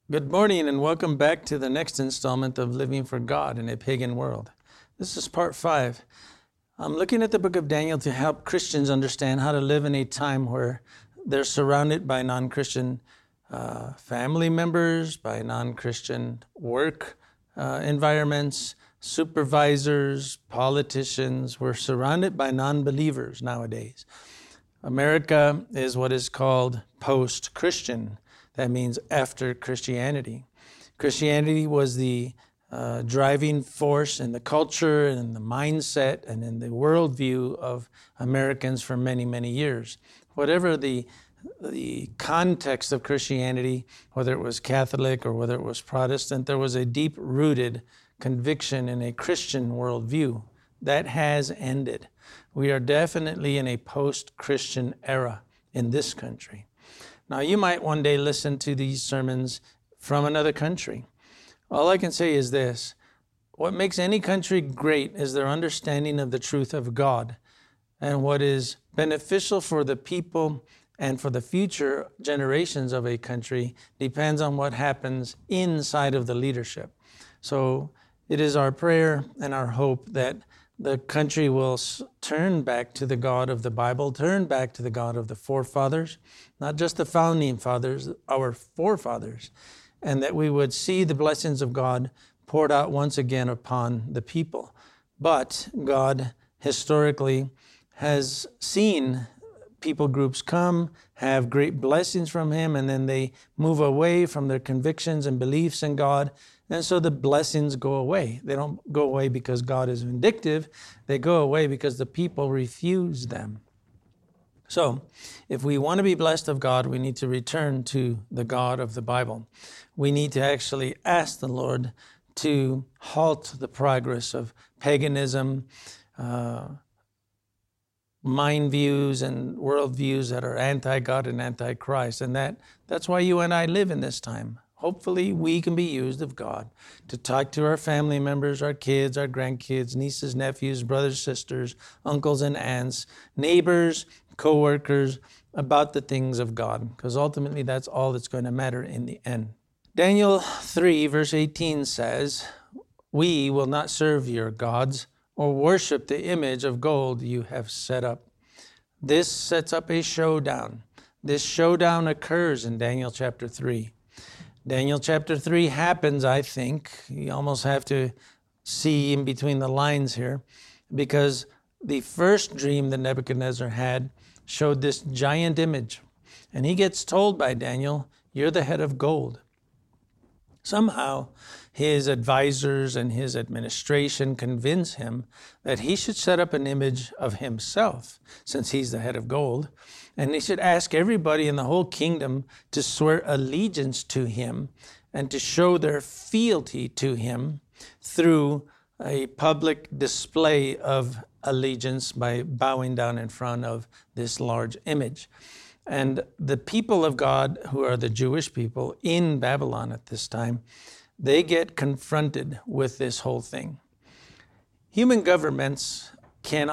Good morning and welcome back to the next installment of Living for God in a Pagan World. This is part 5. I'm looking at the book of Daniel to help Christians understand how to live in a time where they're surrounded by non-Christian family members, by non-Christian work environments, supervisors, politicians. We're surrounded by non-believers nowadays. America is what is called post-Christian. That means after Christianity. Christianity was the driving force in the culture and in the mindset and in the worldview of Americans for many, many years. Whatever the context of Christianity, whether it was Catholic or whether it was Protestant, there was a deep-rooted conviction in a Christian worldview. That has ended. We are definitely in a post-Christian era in this country. Now, you might one day listen to these sermons from another country. All I can say is this: what makes any country great is their understanding of the truth of God. And what is beneficial for the people and for the future generations of a country depends on what happens inside of the leadership. So it is our prayer and our hope that the country will turn back to the God of the Bible, turn back to the God of the forefathers, not just the founding fathers, our forefathers, and that we would see the blessings of God poured out once again upon the people. But God historically has seen people groups come, have great blessings from Him, and then they move away from their convictions and beliefs in God. And so the blessings go away. They don't go away because God is vindictive. They go away because the people refuse them. So if we want to be blessed of God, we need to return to the God of the Bible. We need to actually ask the Lord to halt the progress of paganism, mind views and world views that are anti-God and anti-Christ. And that's why you and I live in this time. Hopefully we can be used of God to talk to our family members, our kids, our grandkids, nieces, nephews, brothers, sisters, uncles and aunts, neighbors, co-workers about the things of God, because ultimately that's all that's going to matter in the end. Daniel 3 verse 18 says, "We will not serve your gods or worship the image of gold you have set up." This sets up a showdown. This showdown occurs in Daniel chapter 3. Daniel chapter 3 happens, I think, you almost have to see in between the lines here, because the first dream that Nebuchadnezzar had showed this giant image. And he gets told by Daniel, "You're the head of gold." Somehow, his advisors and his administration convince him that he should set up an image of himself, since he's the head of gold, and he should ask everybody in the whole kingdom to swear allegiance to him and to show their fealty to him through a public display of allegiance by bowing down in front of this large image. And the people of God, who are the Jewish people in Babylon at this time, they get confronted with this whole thing. Human governments can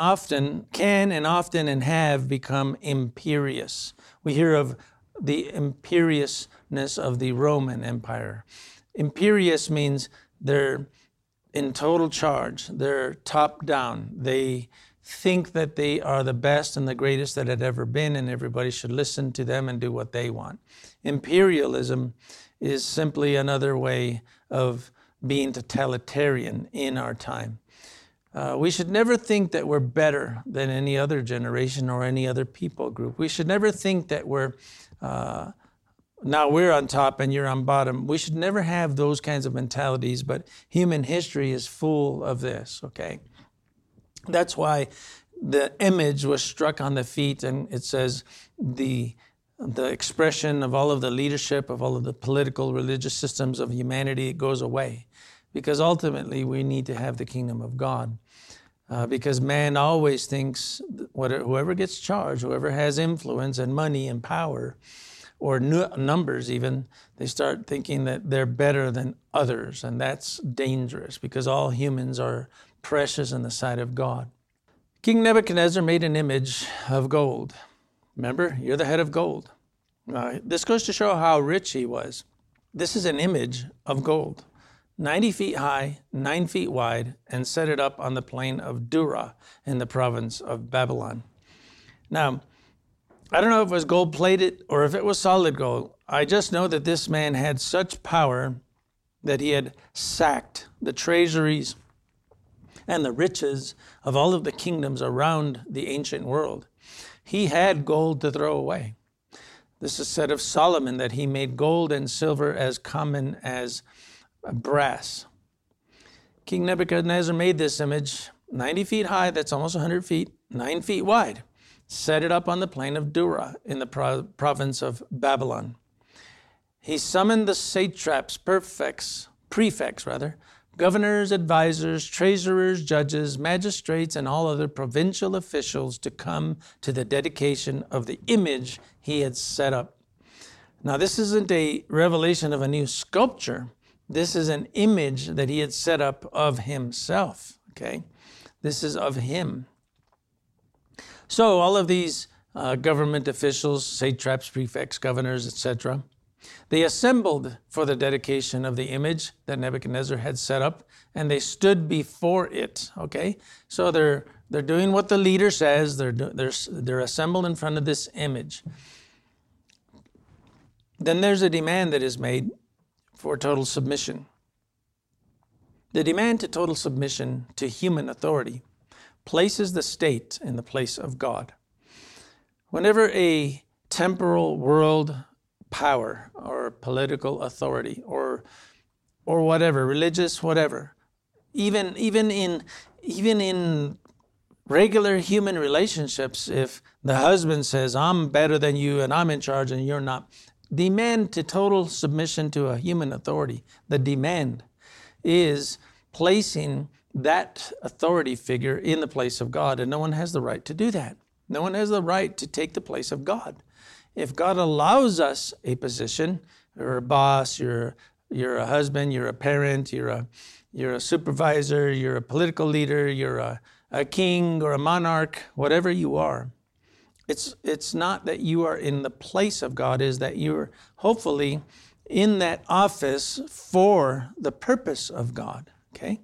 and often have become imperious. We hear of the imperiousness of the Roman Empire. Imperious means they're in total charge. They're top down. They think that they are the best and the greatest that had ever been, and everybody should listen to them and do what they want. Imperialism is simply another way of being totalitarian in our time. We should never think that we're better than any other generation or any other people group. We should never think that now we're on top and you're on bottom. We should never have those kinds of mentalities, but human history is full of this, okay? That's why the image was struck on the feet, and it says the expression of all of the leadership, of all of the political, religious systems of humanity, it goes away. Because ultimately we need to have the kingdom of God. Because man always thinks whoever gets charged, whoever has influence and money and power, or numbers even, they start thinking that they're better than others. And that's dangerous, because all humans are precious in the sight of God. King Nebuchadnezzar made an image of gold. Remember, you're the head of gold. This goes to show how rich he was. This is an image of gold, 90 feet high, 9 feet wide, and set it up on the plain of Dura in the province of Babylon. Now, I don't know if it was gold plated or if it was solid gold. I just know that this man had such power that he had sacked the treasuries and the riches of all of the kingdoms around the ancient world. He had gold to throw away. This is said of Solomon, that he made gold and silver as common as brass. King Nebuchadnezzar made this image 90 feet high, that's almost 100 feet, 9 feet wide, set it up on the plain of Dura in the province of Babylon. He summoned the satraps, prefects, governors, advisors, treasurers, judges, magistrates, and all other provincial officials to come to the dedication of the image he had set up. Now, this isn't a revelation of a new sculpture. This is an image that he had set up of himself, okay? This is of him. So all of these government officials, satraps, prefects, governors, etc., they assembled for the dedication of the image that Nebuchadnezzar had set up, and they stood before it, okay? So they're doing what the leader says. They're assembled in front of this image. Then there's a demand that is made for total submission. The demand to total submission to human authority places the state in the place of God. Whenever a temporal world power or political authority or whatever, religious whatever, even in regular human relationships, if the husband says, I'm better than you and I'm in charge and you're not, demand to total submission to a human authority. The demand is placing that authority figure in the place of God, and no one has the right to do that. No one has the right to take the place of God. If God allows us a position, you're a boss, you're a husband, you're a parent, you're a supervisor, you're a political leader, you're a king or a monarch, whatever you are, it's not that you are in the place of God, is that you're hopefully in that office for the purpose of God, okay?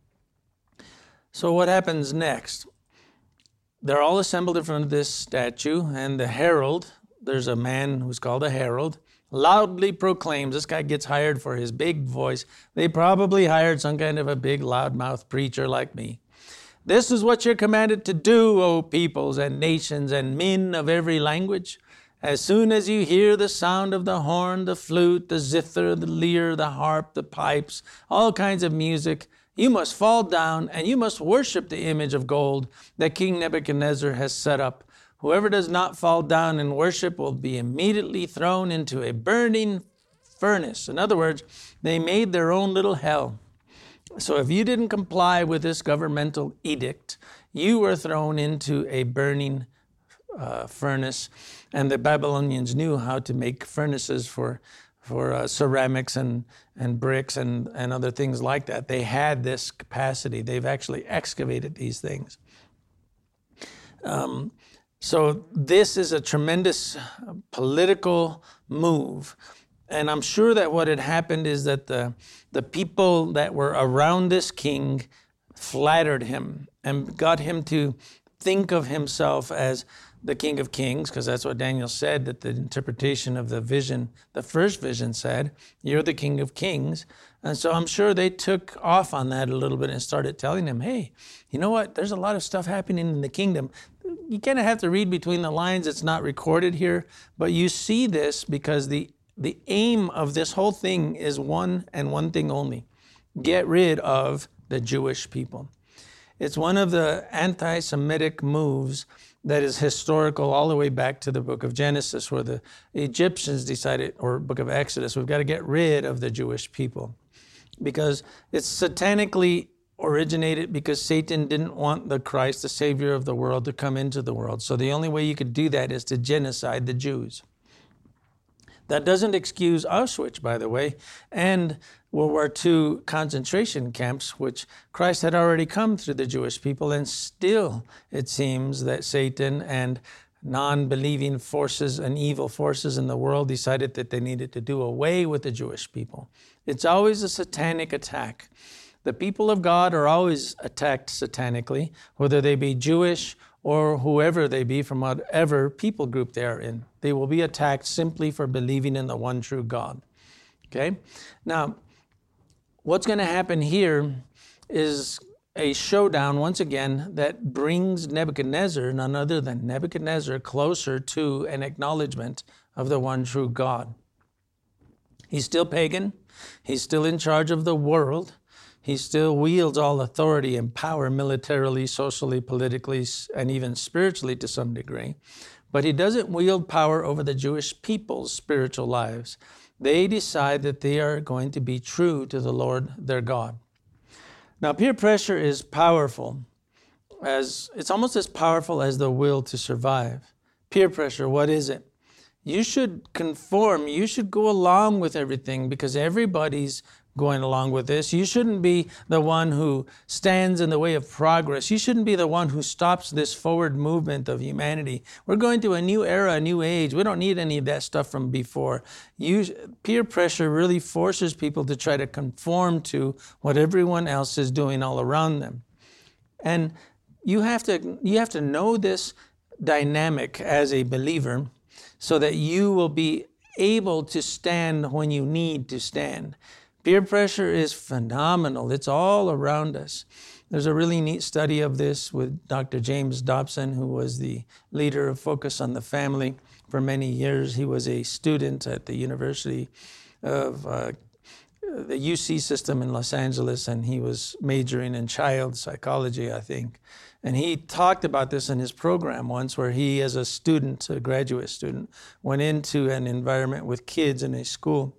So what happens next? They're all assembled in front of this statue, and the herald, there's a man who's called a herald, loudly proclaims. This guy gets hired for his big voice. They probably hired some kind of a big loudmouth preacher like me. This is what you're commanded to do, O peoples and nations and men of every language. As soon as you hear the sound of the horn, the flute, the zither, the lyre, the harp, the pipes, all kinds of music, you must fall down and you must worship the image of gold that King Nebuchadnezzar has set up. Whoever does not fall down and worship will be immediately thrown into a burning furnace. In other words, they made their own little hell. So if you didn't comply with this governmental edict, you were thrown into a burning furnace. And the Babylonians knew how to make furnaces for ceramics and bricks and other things like that. They had this capacity. They've actually excavated these things. So this is a tremendous political move. And I'm sure that what had happened is that the people that were around this king flattered him and got him to think of himself as the King of Kings, because that's what Daniel said, that the interpretation of the vision, the first vision said, you're the King of Kings. And so I'm sure they took off on that a little bit and started telling him, hey, you know what? There's a lot of stuff happening in the kingdom. You kind of have to read between the lines. It's not recorded here, but you see this because the aim of this whole thing is one and one thing only: get rid of the Jewish people. It's one of the anti-Semitic moves that is historical all the way back to the book of Genesis, where the Egyptians decided, or book of Exodus, we've got to get rid of the Jewish people because it's satanically originated, because Satan didn't want the Christ, the Savior of the world, to come into the world. So the only way you could do that is to genocide the Jews. That doesn't excuse Auschwitz, by the way, and World War II concentration camps, which Christ had already come through the Jewish people, and still it seems that Satan and non-believing forces and evil forces in the world decided that they needed to do away with the Jewish people. It's always a satanic attack. The people of God are always attacked satanically, whether they be Jewish or whoever they be from whatever people group they are in. They will be attacked simply for believing in the one true God. Okay? Now, what's going to happen here is a showdown, once again, that brings Nebuchadnezzar, none other than Nebuchadnezzar, closer to an acknowledgement of the one true God. He's still pagan. He's still in charge of the world. He still wields all authority and power militarily, socially, politically, and even spiritually to some degree. But he doesn't wield power over the Jewish people's spiritual lives. They decide that they are going to be true to the Lord their God. Now, peer pressure is powerful. It's almost as powerful as the will to survive. Peer pressure, what is it? You should conform. You should go along with everything because everybody's going along with this. You shouldn't be the one who stands in the way of progress. You shouldn't be the one who stops this forward movement of humanity. We're going to a new era, a new age. We don't need any of that stuff from before. Peer pressure really forces people to try to conform to what everyone else is doing all around them. And you have to know this dynamic as a believer so that you will be able to stand when you need to stand. Peer pressure is phenomenal. It's all around us. There's a really neat study of this with Dr. James Dobson, who was the leader of Focus on the Family for many years. He was a student at the University of the UC system in Los Angeles, and he was majoring in child psychology, I think. And he talked about this in his program once where he, as a student, a graduate student, went into an environment with kids in a school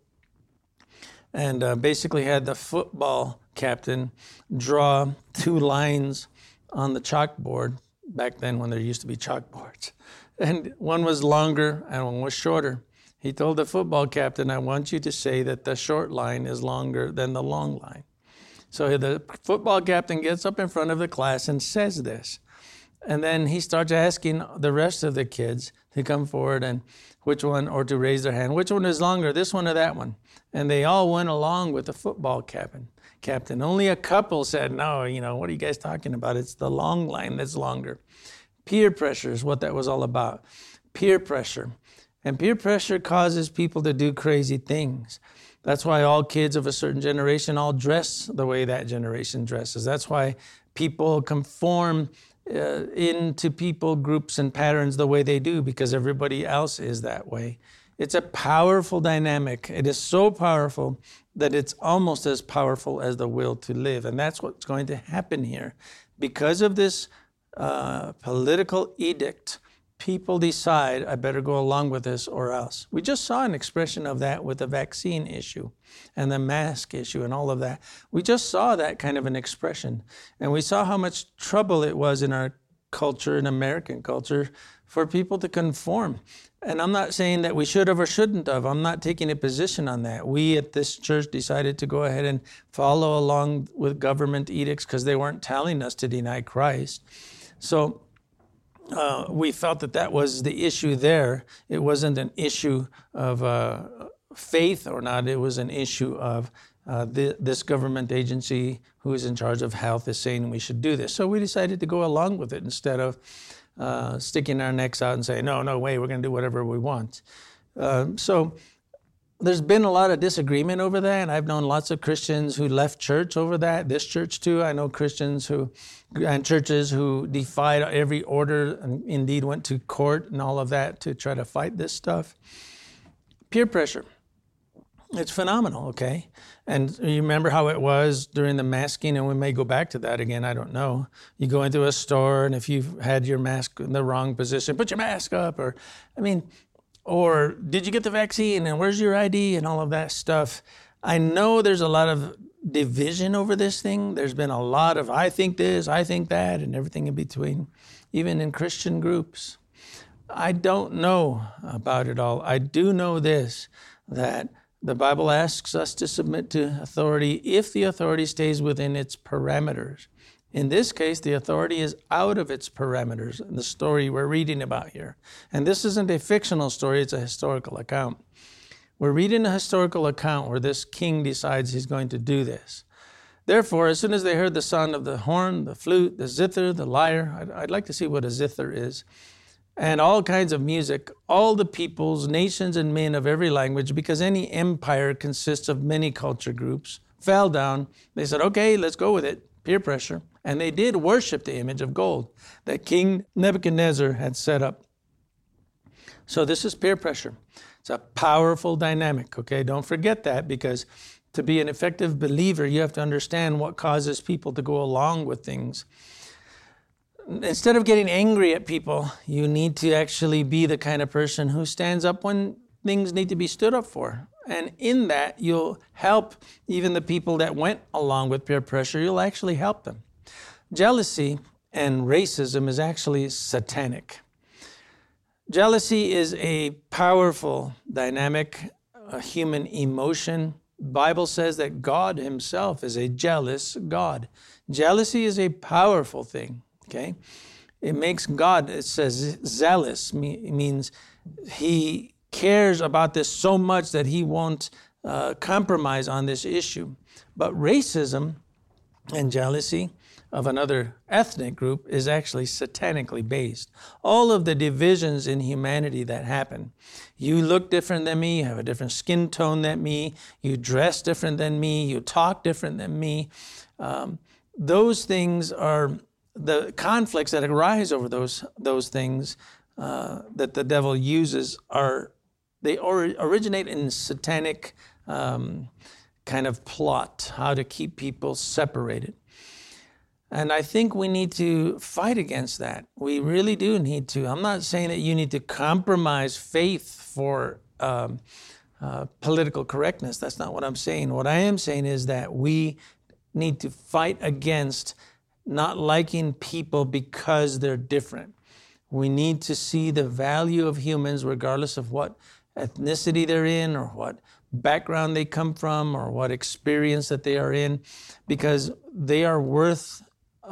and basically had the football captain draw 2 lines on the chalkboard, back then when there used to be chalkboards. And one was longer and one was shorter. He told the football captain, I want you to say that the short line is longer than the long line. So the football captain gets up in front of the class and says this. And then he starts asking the rest of the kids to come forward and which one, or to raise their hand, which one is longer, this one or that one? And they all went along with the football captain. Only a couple said, no, what are you guys talking about? It's the long line that's longer. Peer pressure is what that was all about. Peer pressure. And peer pressure causes people to do crazy things. That's why all kids of a certain generation all dress the way that generation dresses. That's why people conform into people groups and patterns the way they do because everybody else is that way. It's a powerful dynamic. It is so powerful that it's almost as powerful as the will to live. And that's what's going to happen here. Because of this political edict, people decide, I better go along with this or else. We just saw an expression of that with the vaccine issue and the mask issue and all of that. We just saw that kind of an expression. And we saw how much trouble it was in our culture, in American culture, for people to conform. And I'm not saying that we should have or shouldn't have. I'm not taking a position on that. We at this church decided to go ahead and follow along with government edicts because they weren't telling us to deny Christ. So we felt that was the issue there. It wasn't an issue of faith or not. It was an issue of this government agency who is in charge of health is saying we should do this. So we decided to go along with it instead of sticking our necks out and saying, no way, we're going to do whatever we want. So there's been a lot of disagreement over that, and I've known lots of Christians who left church over that, this church too. I know Christians and churches who defied every order and indeed went to court and all of that to try to fight this stuff. Peer pressure. It's phenomenal, okay? And you remember how it was during the masking, and we may go back to that again, I don't know. You go into a store, and if you've had your mask in the wrong position, put your mask up, or did you get the vaccine, and where's your ID, and all of that stuff. I know there's a lot of division over this thing. There's been a lot of, I think this, I think that, and everything in between, even in Christian groups. I don't know about it all. I do know this, that the Bible asks us to submit to authority if the authority stays within its parameters. In this case, the authority is out of its parameters in the story we're reading about here. And this isn't a fictional story, it's a historical account. We're reading a historical account where this king decides he's going to do this. Therefore, as soon as they heard the sound of the horn, the flute, the zither, the lyre, I'd like to see what a zither is, and all kinds of music, all the peoples, nations, and men of every language, because any empire consists of many culture groups, fell down. They said, okay, let's go with it, peer pressure. And they did worship the image of gold that King Nebuchadnezzar had set up. So this is peer pressure. It's a powerful dynamic, okay? Don't forget that, because to be an effective believer, you have to understand what causes people to go along with things. Instead of getting angry at people, you need to actually be the kind of person who stands up when things need to be stood up for. And in that, you'll help even the people that went along with peer pressure, you'll actually help them. Jealousy and racism is actually satanic. Jealousy is a powerful dynamic, a human emotion. The Bible says that God himself is a jealous God. Jealousy is a powerful thing, okay? It makes God, it says zealous, means he cares about this so much that he won't compromise on this issue. But racism and jealousy of another ethnic group is actually satanically based. All of the divisions in humanity that happen. You look different than me, you have a different skin tone than me, you dress different than me, you talk different than me. Those things are the conflicts that arise over those things that the devil uses they originate in satanic kind of plot, how to keep people separated. And I think we need to fight against that. We really do need to. I'm not saying that you need to compromise faith for political correctness. That's not what I'm saying. What I am saying is that we need to fight against not liking people because they're different. We need to see the value of humans regardless of what ethnicity they're in or what background they come from or what experience that they are in, because they are worth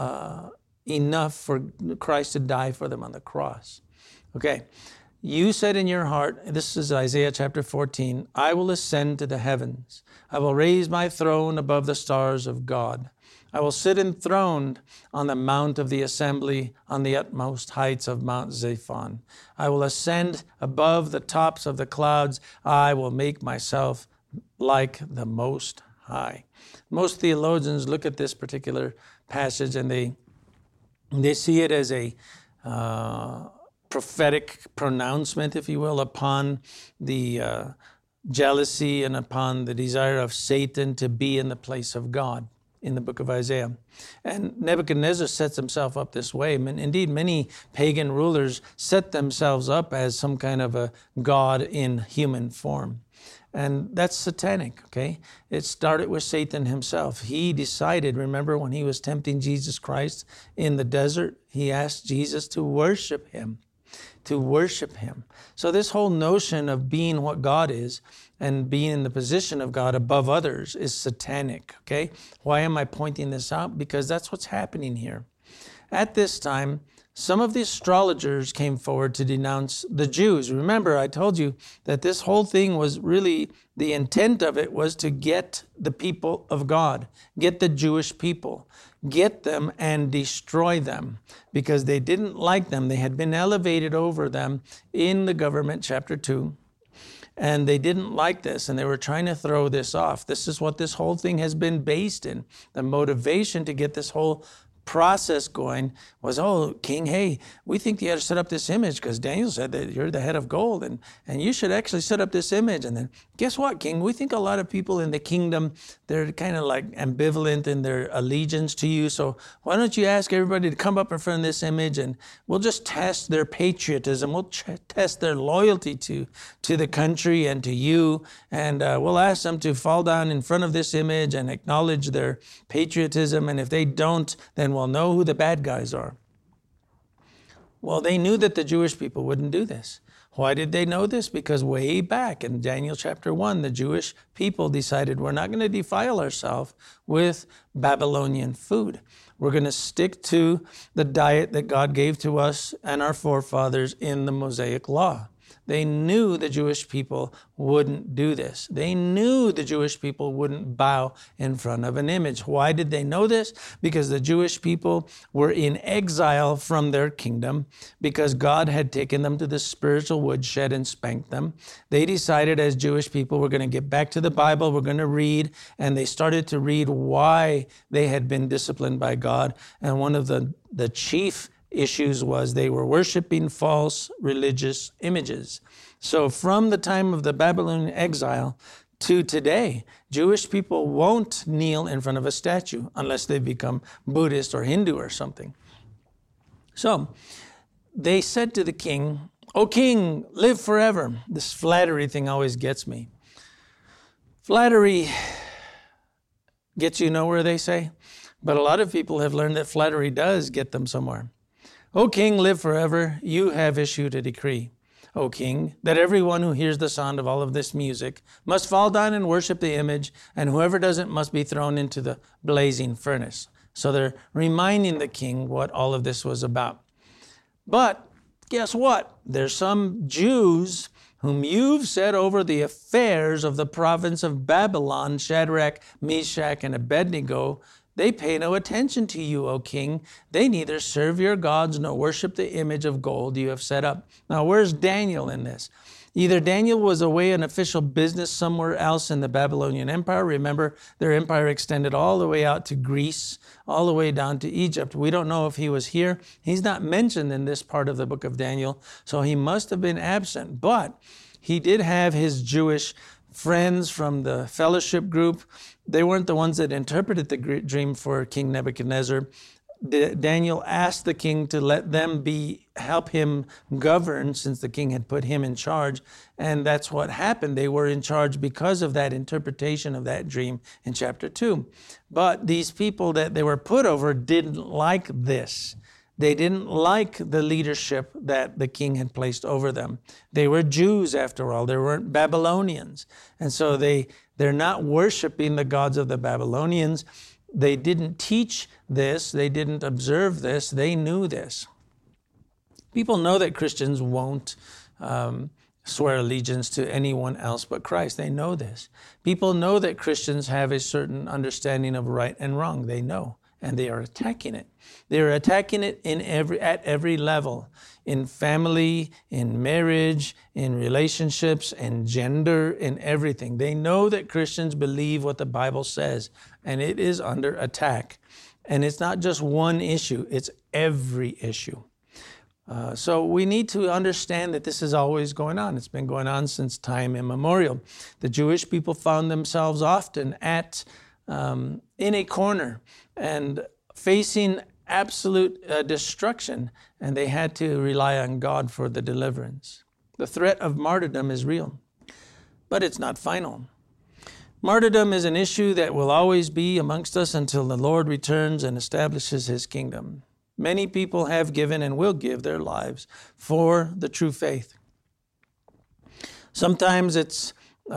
enough for Christ to die for them on the cross. Okay, you said in your heart, this is Isaiah chapter 14, I will ascend to the heavens. I will raise my throne above the stars of God. I will sit enthroned on the mount of the assembly on the utmost heights of Mount Zaphon. I will ascend above the tops of the clouds. I will make myself like the Most High. Most theologians look at this particular passage and they see it as a prophetic pronouncement, if you will, upon the jealousy and upon the desire of Satan to be in the place of God in the book of Isaiah. And Nebuchadnezzar sets himself up this way. Indeed, many pagan rulers set themselves up as some kind of a god in human form. And that's satanic, okay? It started with Satan himself. He decided, remember when he was tempting Jesus Christ in the desert, he asked Jesus to worship him. So this whole notion of being what God is and being in the position of God above others is satanic, okay? Why am I pointing this out? Because that's what's happening here. At this time, some of the astrologers came forward to denounce the Jews. Remember, I told you that this whole thing was really, the intent of it was to get the people of God, get the Jewish people, get them and destroy them because they didn't like them. They had been elevated over them in the government, chapter 2. And they didn't like this, and they were trying to throw this off. This is what this whole thing has been based in. The motivation to get this whole process going was, oh, king, hey, we think you ought to set up this image because Daniel said that you're the head of gold and you should actually set up this image. And then guess what, king? We think a lot of people in the kingdom, they're kind of like ambivalent in their allegiance to you. So why don't you ask everybody to come up in front of this image and we'll just test their patriotism. We'll test their loyalty to the country and to you. And we'll ask them to fall down in front of this image and acknowledge their patriotism. And if they don't, then we'll know who the bad guys are. Well, they knew that the Jewish people wouldn't do this. Why did they know this? Because way back in Daniel chapter 1, the Jewish people decided we're not going to defile ourselves with Babylonian food. We're going to stick to the diet that God gave to us and our forefathers in the Mosaic Law. They knew the Jewish people wouldn't do this. They knew the Jewish people wouldn't bow in front of an image. Why did they know this? Because the Jewish people were in exile from their kingdom, because God had taken them to the spiritual woodshed and spanked them. They decided as Jewish people, we're going to get back to the Bible, we're going to read, and they started to read why they had been disciplined by God. And one of the chief issues was they were worshiping false religious images. So from the time of the Babylonian exile to today, Jewish people won't kneel in front of a statue unless they become Buddhist or Hindu or something. So they said to the king, "O king, live forever." This flattery thing always gets me. Flattery gets you nowhere, they say. But a lot of people have learned that flattery does get them somewhere. "O king, live forever. You have issued a decree, O king, that everyone who hears the sound of all of this music must fall down and worship the image, and whoever doesn't must be thrown into the blazing furnace." So they're reminding the king what all of this was about. But guess what? There's some Jews whom you've set over the affairs of the province of Babylon, Shadrach, Meshach, and Abednego. They pay no attention to you, O king. They neither serve your gods nor worship the image of gold you have set up. Now, where's Daniel in this? Either Daniel was away on official business somewhere else in the Babylonian Empire. Remember, their empire extended all the way out to Greece, all the way down to Egypt. We don't know if he was here. He's not mentioned in this part of the book of Daniel, so he must have been absent. But he did have his Jewish friends from the fellowship group. They weren't the ones that interpreted the dream for King Nebuchadnezzar. Daniel asked the king to let them help him govern, since the king had put him in charge. And that's what happened. They were in charge because of that interpretation of that dream in chapter 2. But these people that they were put over didn't like this. They didn't like the leadership that the king had placed over them. They were Jews, after all. They weren't Babylonians. And so they're not worshiping the gods of the Babylonians. They didn't teach this. They didn't observe this. They knew this. People know that Christians won't swear allegiance to anyone else but Christ. They know this. People know that Christians have a certain understanding of right and wrong. They know. And they are attacking it. They are attacking it at every level, in family, in marriage, in relationships, in gender, in everything. They know that Christians believe what the Bible says, and it is under attack. And it's not just one issue, it's every issue. So we need to understand that this is always going on. It's been going on since time immemorial. The Jewish people found themselves often in a corner and facing absolute destruction, and they had to rely on God for the deliverance. The threat of martyrdom is real, but it's not final. Martyrdom is an issue that will always be amongst us until the Lord returns and establishes his kingdom. Many people have given and will give their lives for the true faith. Sometimes it's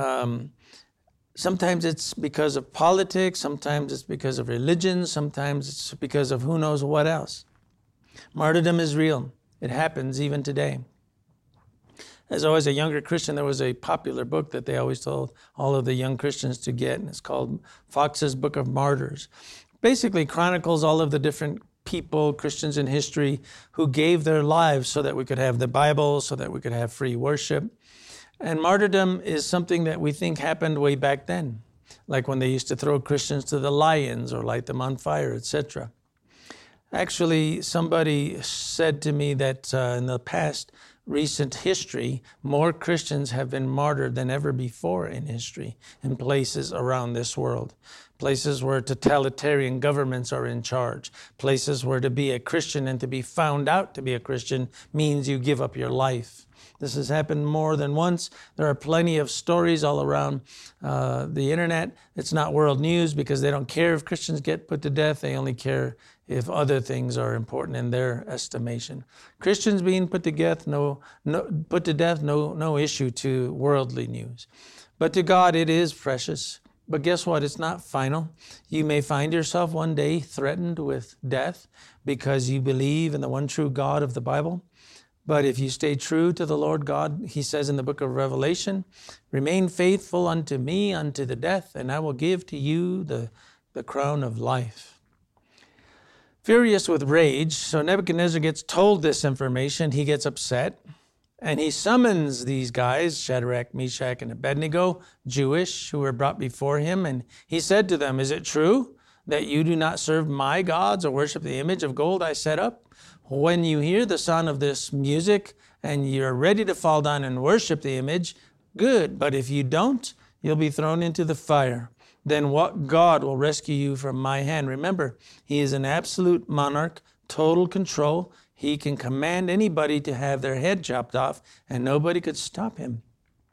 because of politics, sometimes it's because of religion, sometimes it's because of who knows what else. Martyrdom is real. It happens even today. As I was a younger Christian, there was a popular book that they always told all of the young Christians to get, and it's called Fox's Book of Martyrs. Basically chronicles all of the different people, Christians in history, who gave their lives so that we could have the Bible, so that we could have free worship. And martyrdom is something that we think happened way back then, like when they used to throw Christians to the lions or light them on fire, etc. Actually, somebody said to me that in the past recent history, more Christians have been martyred than ever before in history in places around this world. Places where totalitarian governments are in charge. Places where to be a Christian and to be found out to be a Christian means you give up your life. This has happened more than once. There are plenty of stories all around the internet. It's not world news because they don't care if Christians get put to death. They only care if other things are important in their estimation. Christians being put to death, no issue to worldly news. But to God it is precious. But guess what? It's not final. You may find yourself one day threatened with death because you believe in the one true God of the Bible. But if you stay true to the Lord God, he says in the book of Revelation, remain faithful unto me, unto the death, and I will give to you the crown of life. Furious with rage, so Nebuchadnezzar gets told this information. He gets upset. And he summons these guys, Shadrach, Meshach, and Abednego, Jewish, who were brought before him. And he said to them, is it true that you do not serve my gods or worship the image of gold I set up? When you hear the sound of this music and you're ready to fall down and worship the image, good. But if you don't, you'll be thrown into the fire. Then what God will rescue you from my hand? Remember, he is an absolute monarch, total control. He can command anybody to have their head chopped off, and nobody could stop him.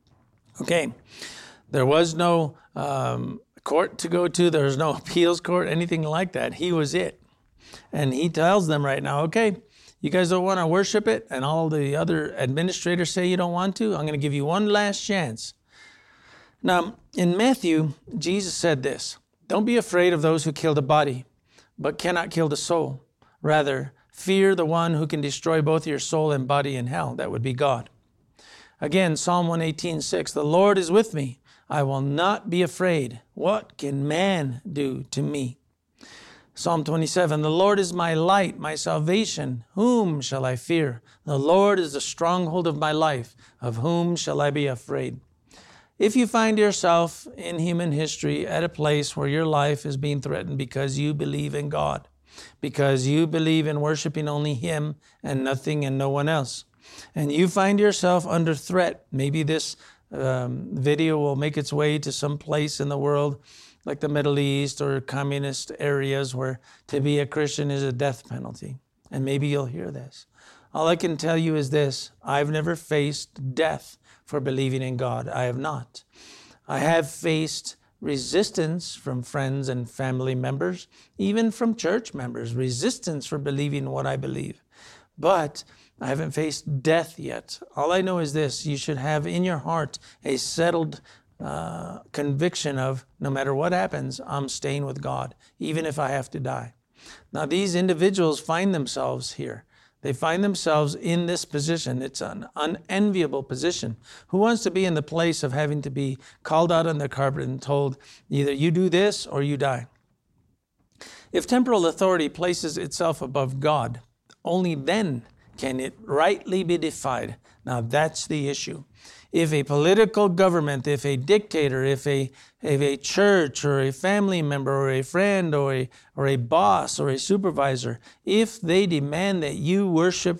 Okay, there was no court to go to. There was no appeals court, anything like that. He was it. And he tells them right now, okay, you guys don't want to worship it, and all the other administrators say you don't want to. I'm going to give you one last chance. Now, in Matthew, Jesus said this, don't be afraid of those who kill the body, but cannot kill the soul. Rather, fear the one who can destroy both your soul and body in hell. That would be God. Again, Psalm 118:6, the Lord is with me. I will not be afraid. What can man do to me? Psalm 27, the Lord is my light, my salvation. Whom shall I fear? The Lord is the stronghold of my life. Of whom shall I be afraid? If you find yourself in human history at a place where your life is being threatened because you believe in God, because you believe in worshiping only him and nothing and no one else, and you find yourself under threat, maybe this video will make its way to some place in the world like the Middle East or communist areas where to be a Christian is a death penalty. And maybe you'll hear this. All I can tell you is this. I've never faced death for believing in God. I have not. I have faced resistance from friends and family members, even from church members, resistance for believing what I believe. But I haven't faced death yet. All I know is this. You should have in your heart a settled conviction of no matter what happens, I'm staying with God, even if I have to die. Now, these individuals find themselves here. They find themselves in this position. It's an unenviable position. Who wants to be in the place of having to be called out on the carpet and told, either you do this or you die? If temporal authority places itself above God, only then can it rightly be defied. Now that's the issue. If a political government, if a dictator, if a church or a family member or a friend or a boss or a supervisor, if they demand that you worship,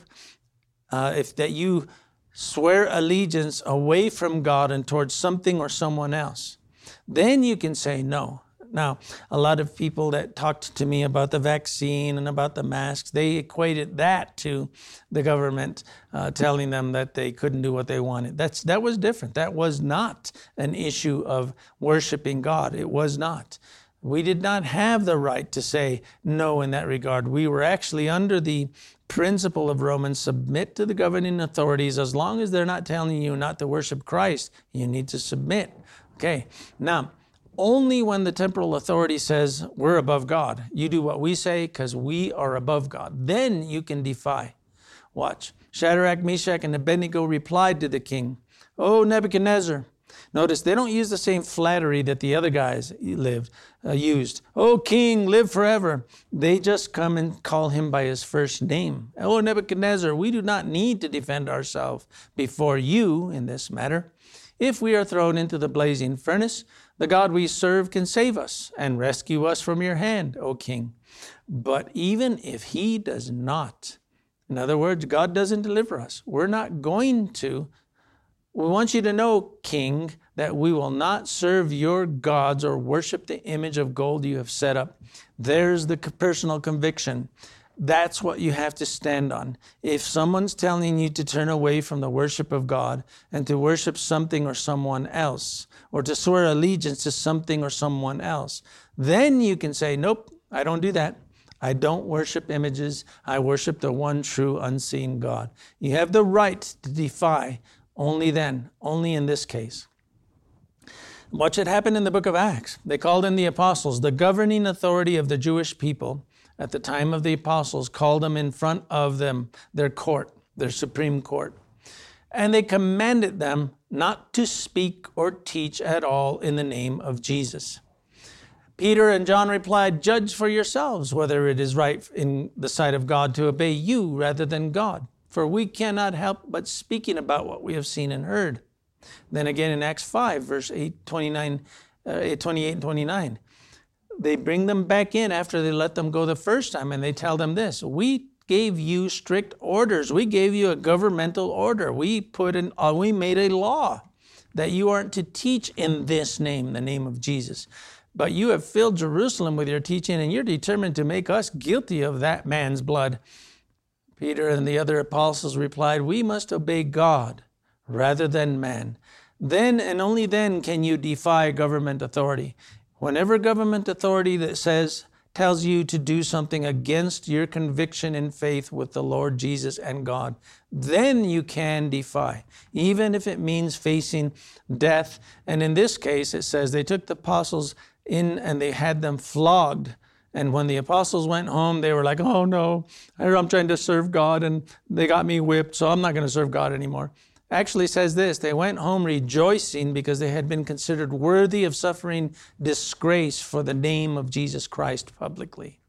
that you swear allegiance away from God and towards something or someone else, then you can say no. Now, a lot of people that talked to me about the vaccine and about the masks, they equated that to the government telling them that they couldn't do what they wanted. That was different. That was not an issue of worshiping God. It was not. We did not have the right to say no in that regard. We were actually under the principle of Romans, submit to the governing authorities. As long as they're not telling you not to worship Christ, you need to submit. Okay, now, only when the temporal authority says we're above God, you do what we say because we are above God, then you can defy. Watch. Shadrach, Meshach, and Abednego replied to the king, "O Nebuchadnezzar." Notice they don't use the same flattery that the other guys used. "O king, live forever." They just come and call him by his first name. "O Nebuchadnezzar, we do not need to defend ourselves before you in this matter. If we are thrown into the blazing furnace, the God we serve can save us and rescue us from your hand, O king. But even if he does not, in other words, God doesn't deliver us, we're not going to. We want you to know, king, that we will not serve your gods or worship the image of gold you have set up. There's the personal conviction. That's what you have to stand on. If someone's telling you to turn away from the worship of God and to worship something or someone else, or to swear allegiance to something or someone else, then you can say, nope, I don't do that. I don't worship images. I worship the one true unseen God. You have the right to defy only then, only in this case. Watch it happen in the book of Acts. They called in the apostles. The governing authority of the Jewish people at the time of the apostles called them in front of them, their court, their supreme court. And they commanded them not to speak or teach at all in the name of Jesus. Peter and John replied, "Judge for yourselves whether it is right in the sight of God to obey you rather than God. For we cannot help but speaking about what we have seen and heard." Then again in Acts 5, verse 28 and 29, they bring them back in after they let them go the first time, and they tell them this: "We gave you strict orders. We gave you a governmental order. We made a law that you aren't to teach in this name, the name of Jesus. But you have filled Jerusalem with your teaching, and you're determined to make us guilty of that man's blood." Peter and the other apostles replied, "We must obey God rather than man. Then and only then can you defy government authority. Whenever government authority that tells you to do something against your conviction in faith with the Lord Jesus and God, then you can defy, even if it means facing death." And in this case, it says they took the apostles in and they had them flogged. And when the apostles went home, they were like, "Oh no, I'm trying to serve God and they got me whipped, so I'm not going to serve God anymore." Actually says this: they went home rejoicing because they had been considered worthy of suffering disgrace for the name of Jesus Christ publicly.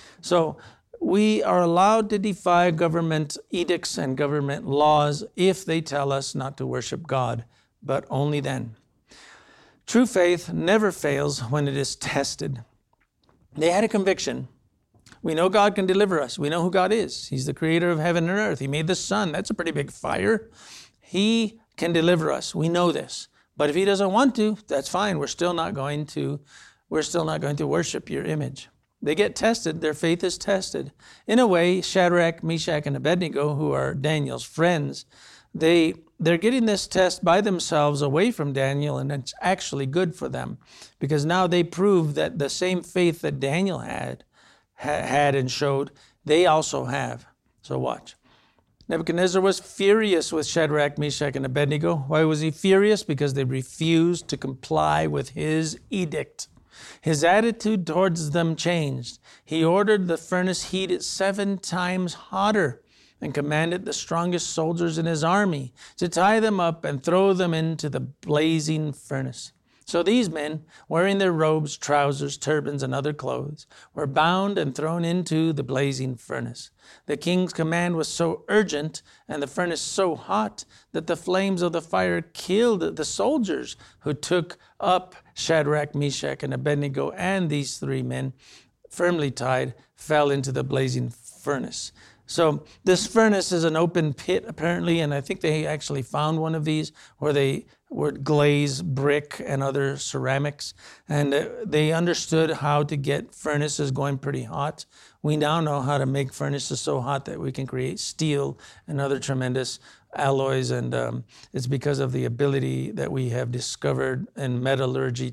So we are allowed to defy government edicts and government laws if they tell us not to worship God, but only then. True faith never fails when it is tested. They had a conviction. We know God can deliver us. We know who God is. He's the creator of heaven and earth. He made the sun. That's a pretty big fire. He can deliver us. We know this. But if he doesn't want to, that's fine. We're still not going to worship your image. They get tested. Their faith is tested. In a way, Shadrach, Meshach, and Abednego, who are Daniel's friends, they're getting this test by themselves away from Daniel, and it's actually good for them because now they prove that the same faith that Daniel had and showed, they also have. So watch. Nebuchadnezzar was furious with Shadrach, Meshach, and Abednego. Why was he furious? Because they refused to comply with his edict. His attitude towards them changed. He ordered the furnace heated 7 times hotter and commanded the strongest soldiers in his army to tie them up and throw them into the blazing furnace. So these men, wearing their robes, trousers, turbans, and other clothes, were bound and thrown into the blazing furnace. The king's command was so urgent and the furnace so hot that the flames of the fire killed the soldiers who took up Shadrach, Meshach, and Abednego, and these 3 men, firmly tied, fell into the blazing furnace. So this furnace is an open pit, apparently, and I think they actually found one of these where they would glaze brick and other ceramics, and they understood how to get furnaces going pretty hot. We now know how to make furnaces so hot that we can create steel and other tremendous alloys, and it's because of the ability that we have discovered in metallurgy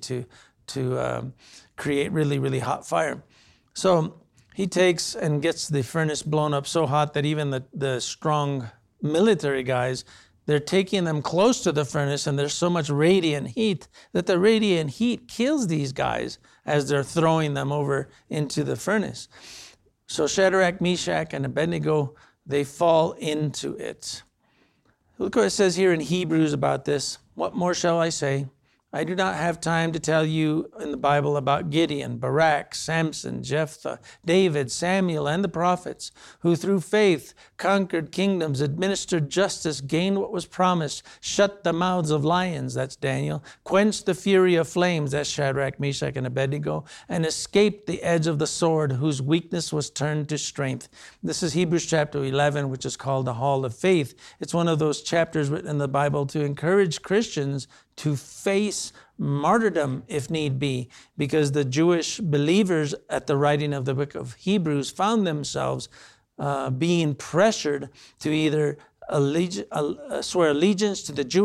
to create really, really hot fire. So he takes and gets the furnace blown up so hot that even the strong military guys, they're taking them close to the furnace, and there's so much radiant heat that the radiant heat kills these guys as they're throwing them over into the furnace. So Shadrach, Meshach, and Abednego, they fall into it. Look what it says here in Hebrews about this. "What more shall I say? I do not have time to tell you in the Bible about Gideon, Barak, Samson, Jephthah, David, Samuel, and the prophets, who through faith conquered kingdoms, administered justice, gained what was promised, shut the mouths of lions," that's Daniel, "quenched the fury of flames," that's Shadrach, Meshach, and Abednego, and escaped the edge of the sword, whose weakness was turned to strength. This is Hebrews chapter 11, which is called the Hall of Faith. It's one of those chapters written in the Bible to encourage Christians to face martyrdom if need be, because the Jewish believers at the writing of the book of Hebrews found themselves being pressured to either swear allegiance to the Jewish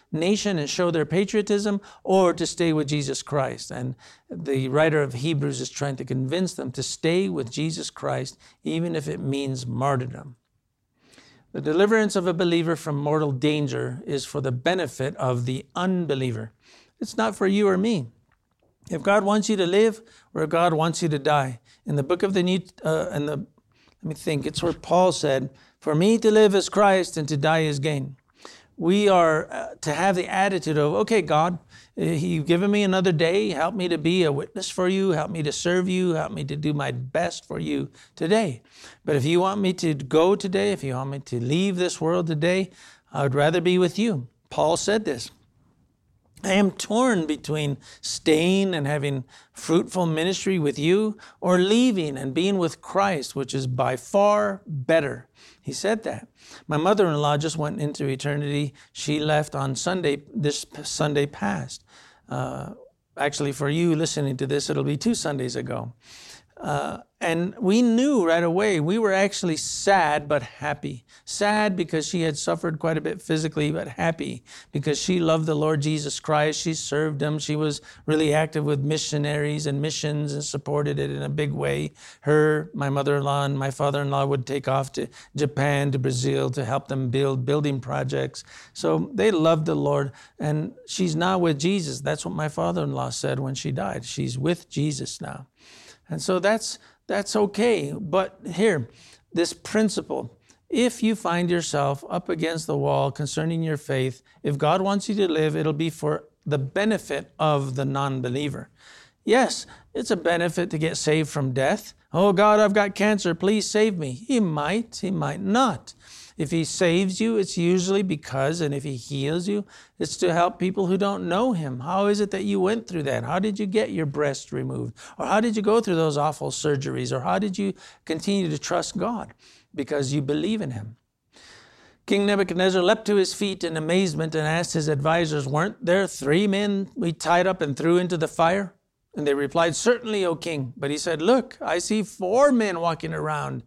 nation and show their patriotism, or to stay with Jesus Christ. And the writer of Hebrews is trying to convince them to stay with Jesus Christ, even if it means martyrdom. The deliverance of a believer from mortal danger is for the benefit of the unbeliever. It's not for you or me. If God wants you to live, or if God wants you to die. In the book of the let me think, it's where Paul said, "For me to live is Christ and to die is gain." We are to have the attitude of, okay, God, you've given me another day. Help me to be a witness for you. Help me to serve you. Help me to do my best for you today. But if you want me to go today, if you want me to leave this world today, I would rather be with you. Paul said this. I am torn between staying and having fruitful ministry with you, or leaving and being with Christ, which is by far better. He said that. My mother-in-law just went into eternity. She left on Sunday, this Sunday past. Actually, for you listening to this, it'll be 2 Sundays ago. And we knew right away, we were actually sad but happy. Sad because she had suffered quite a bit physically, but happy because she loved the Lord Jesus Christ. She served him. She was really active with missionaries and missions and supported it in a big way. Her, my mother-in-law, and my father-in-law would take off to Japan, to Brazil to help them build building projects. So they loved the Lord, and she's now with Jesus. That's what my father-in-law said when she died. She's with Jesus now. And so that's okay. But here, this principle, if you find yourself up against the wall concerning your faith, if God wants you to live, it'll be for the benefit of the non-believer. Yes, it's a benefit to get saved from death. Oh God, I've got cancer, please save me. He might not. If he saves you, it's usually because, and if he heals you, it's to help people who don't know him. How is it that you went through that? How did you get your breast removed? Or how did you go through those awful surgeries? Or how did you continue to trust God? Because you believe in him. King Nebuchadnezzar leapt to his feet in amazement and asked his advisors, "Weren't there 3 men we tied up and threw into the fire?" And they replied, "Certainly, O king." But he said, "Look, I see 4 men walking around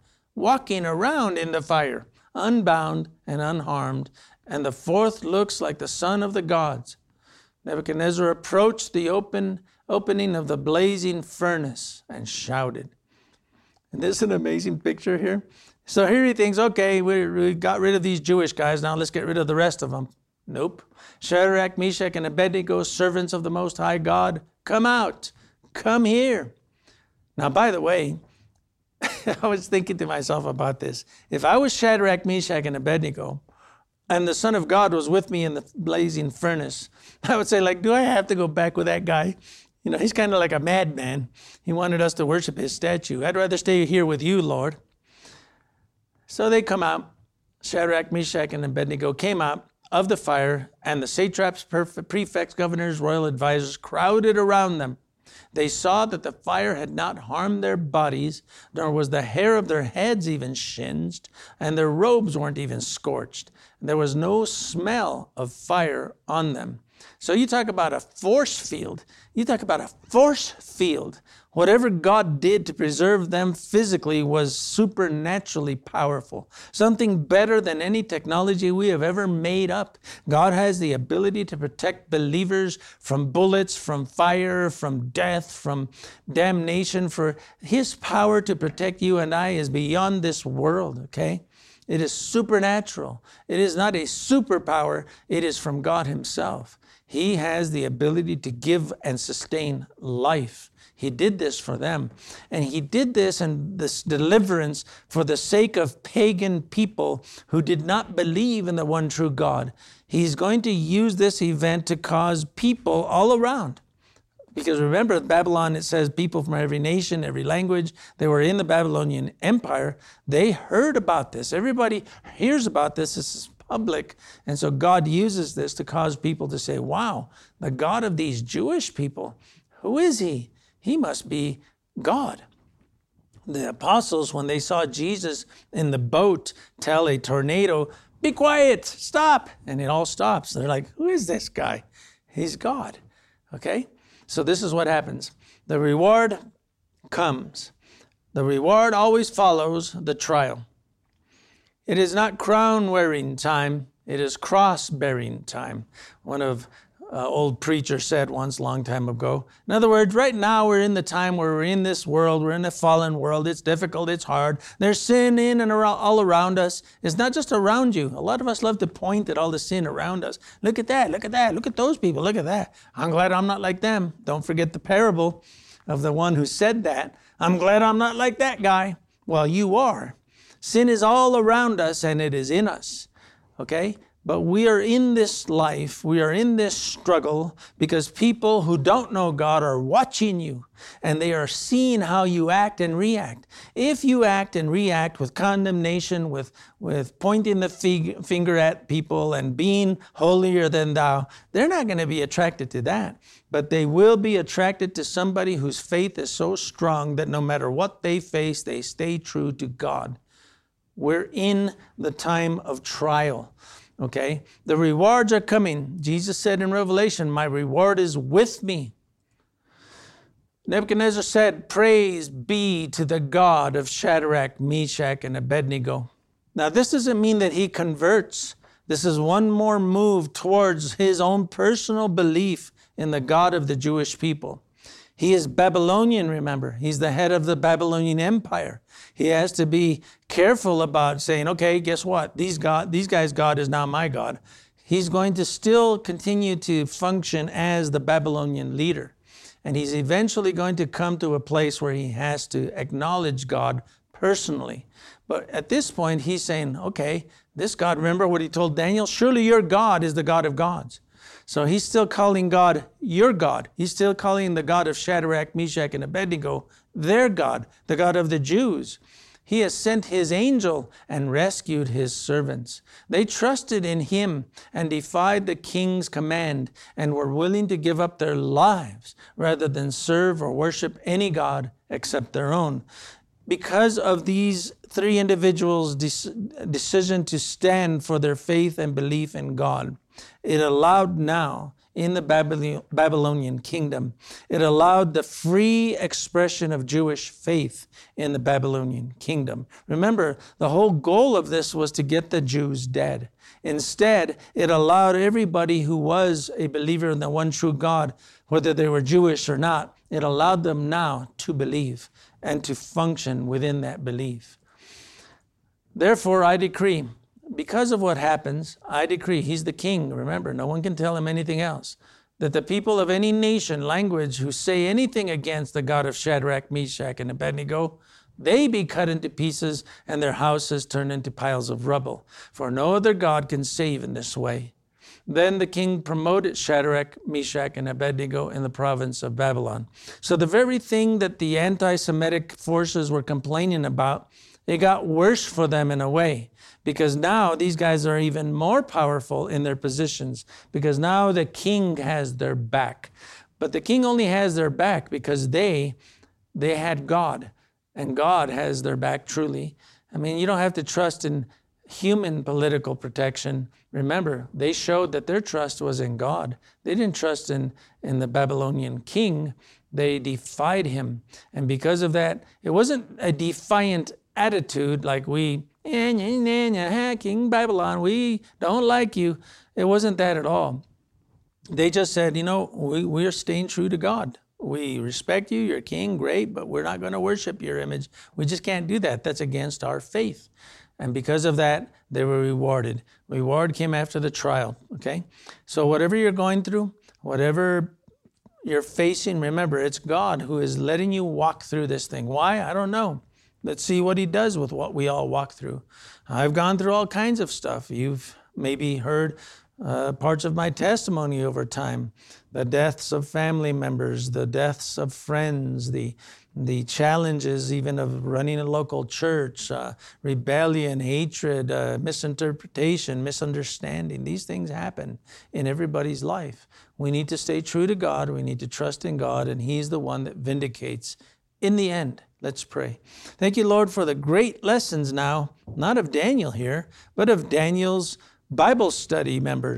in the fire, unbound and unharmed, and the 4th looks like the son of the gods." Nebuchadnezzar approached the opening of the blazing furnace and shouted. And this is an amazing picture here. So here he thinks, okay, we got rid of these Jewish guys, now let's get rid of the rest of them. Nope. Shadrach, Meshach, and Abednego, servants of the Most High God, come out, come here. Now, by the way, I was thinking to myself about this. If I was Shadrach, Meshach, and Abednego, and the Son of God was with me in the blazing furnace, I would say, do I have to go back with that guy? You know, he's kind of like a madman. He wanted us to worship his statue. I'd rather stay here with you, Lord. So they come out. Shadrach, Meshach, and Abednego came out of the fire, and the satraps, prefects, governors, royal advisors crowded around them. They saw that the fire had not harmed their bodies, nor was the hair of their heads even singed, and their robes weren't even scorched. There was no smell of fire on them. So you talk about a force field. Whatever God did to preserve them physically was supernaturally powerful. Something better than any technology we have ever made up. God has the ability to protect believers from bullets, from fire, from death, from damnation. For his power to protect you and I is beyond this world, okay? It is supernatural. It is not a superpower. It is from God himself. He has the ability to give and sustain life. He did this for them. And he did this and this deliverance for the sake of pagan people who did not believe in the one true God. He's going to use this event to cause people all around. Because remember, Babylon, it says people from every nation, every language, they were in the Babylonian Empire. They heard about this. Everybody hears about this. This is public. And so God uses this to cause people to say, wow, the God of these Jewish people, who is he? He must be God. The apostles, when they saw Jesus in the boat, tell a tornado, be quiet, stop. And it all stops. They're like, who is this guy? He's God. Okay? So this is what happens. The reward comes. The reward always follows the trial. It is not crown wearing time. It is cross-bearing time. One of old preacher said once, long time ago. In other words, right now we're in the time where we're in this world, we're in a fallen world. It's difficult, it's hard. There's sin in and around, all around us. It's not just around you. A lot of us love to point at all the sin around us. Look at that, look at that, look at those people, look at that. I'm glad I'm not like them. Don't forget the parable of the one who said that. I'm glad I'm not like that guy. Well, you are. Sin is all around us and it is in us. Okay? But we are in this life, we are in this struggle because people who don't know God are watching you and they are seeing how you act and react. If you act and react with condemnation, with pointing the finger at people and being holier than thou, they're not going to be attracted to that. But they will be attracted to somebody whose faith is so strong that no matter what they face, they stay true to God. We're in the time of trial. Okay, the rewards are coming. Jesus said in Revelation, my reward is with me. Nebuchadnezzar said, praise be to the God of Shadrach, Meshach, and Abednego. Now, this doesn't mean that he converts. This is one more move towards his own personal belief in the God of the Jewish people. He is Babylonian, remember. He's the head of the Babylonian Empire. He has to be careful about saying, okay, guess what? These guys' God is now my God. He's going to still continue to function as the Babylonian leader. And he's eventually going to come to a place where he has to acknowledge God personally. But at this point, he's saying, okay, this God, remember what he told Daniel? Surely your God is the God of gods. So he's still calling God your God. He's still calling the God of Shadrach, Meshach, and Abednego their God, the God of the Jews. He has sent his angel and rescued his servants. They trusted in him and defied the king's command and were willing to give up their lives rather than serve or worship any God except their own. Because of these three individuals' decision to stand for their faith and belief in God, it allowed now in the Babylonian kingdom, it allowed the free expression of Jewish faith in the Babylonian kingdom. Remember, the whole goal of this was to get the Jews dead. Instead, it allowed everybody who was a believer in the one true God, whether they were Jewish or not, it allowed them now to believe and to function within that belief. Therefore, I decree, because of what happens, I decree, he's the king, remember, no one can tell him anything else, that the people of any nation, language, who say anything against the God of Shadrach, Meshach, and Abednego, they be cut into pieces and their houses turned into piles of rubble. For no other God can save in this way. Then the king promoted Shadrach, Meshach, and Abednego in the province of Babylon. So the very thing that the anti-Semitic forces were complaining about, it got worse for them in a way, because now these guys are even more powerful in their positions, because now the king has their back. But the king only has their back because they had God, and God has their back truly. I mean, you don't have to trust in human political protection. Remember, they showed that their trust was in God. They didn't trust in the Babylonian king. They defied him. And because of that, it wasn't a defiant attitude like we, King Babylon, we don't like you. It wasn't that at all. They just said, we are staying true to God. We respect you, you're king, great, but we're not going to worship your image. We just can't do that. That's against our faith. And because of that, they were rewarded. Reward came after the trial, okay? So whatever you're going through, whatever you're facing, remember, it's God who is letting you walk through this thing. Why? I don't know. Let's see what he does with what we all walk through. I've gone through all kinds of stuff. You've maybe heard parts of my testimony over time. The deaths of family members, the deaths of friends, the challenges even of running a local church, rebellion, hatred, misinterpretation, misunderstanding. These things happen in everybody's life. We need to stay true to God. We need to trust in God, and he's the one that vindicates in the end. Let's pray. Thank you, Lord, for the great lessons now, not of Daniel here, but of Daniel's Bible study members.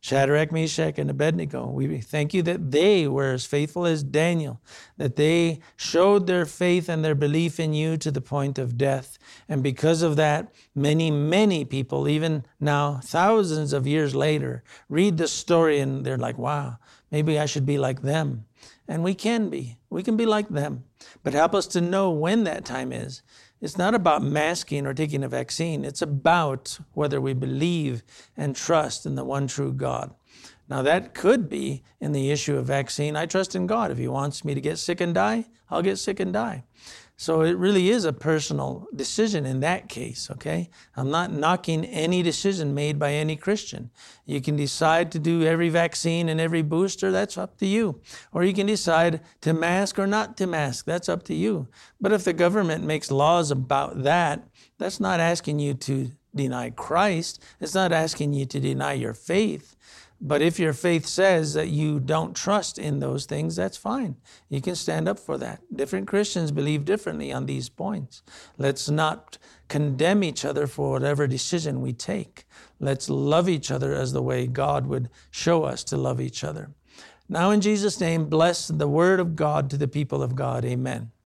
Shadrach, Meshach, and Abednego. We thank you that they were as faithful as Daniel, that they showed their faith and their belief in you to the point of death. And because of that, many, many people, even now, thousands of years later, read the story and they're like, wow, maybe I should be like them. And we can be. We can be like them. But help us to know when that time is. It's not about masking or taking a vaccine. It's about whether we believe and trust in the one true God. Now that could be in the issue of vaccine. I trust in God. If He wants me to get sick and die, I'll get sick and die. So it really is a personal decision in that case, okay? I'm not knocking any decision made by any Christian. You can decide to do every vaccine and every booster, that's up to you. Or you can decide to mask or not to mask, that's up to you. But if the government makes laws about that, that's not asking you to deny Christ. It's not asking you to deny your faith. But if your faith says that you don't trust in those things, that's fine. You can stand up for that. Different Christians believe differently on these points. Let's not condemn each other for whatever decision we take. Let's love each other as the way God would show us to love each other. Now in Jesus' name, bless the word of God to the people of God. Amen.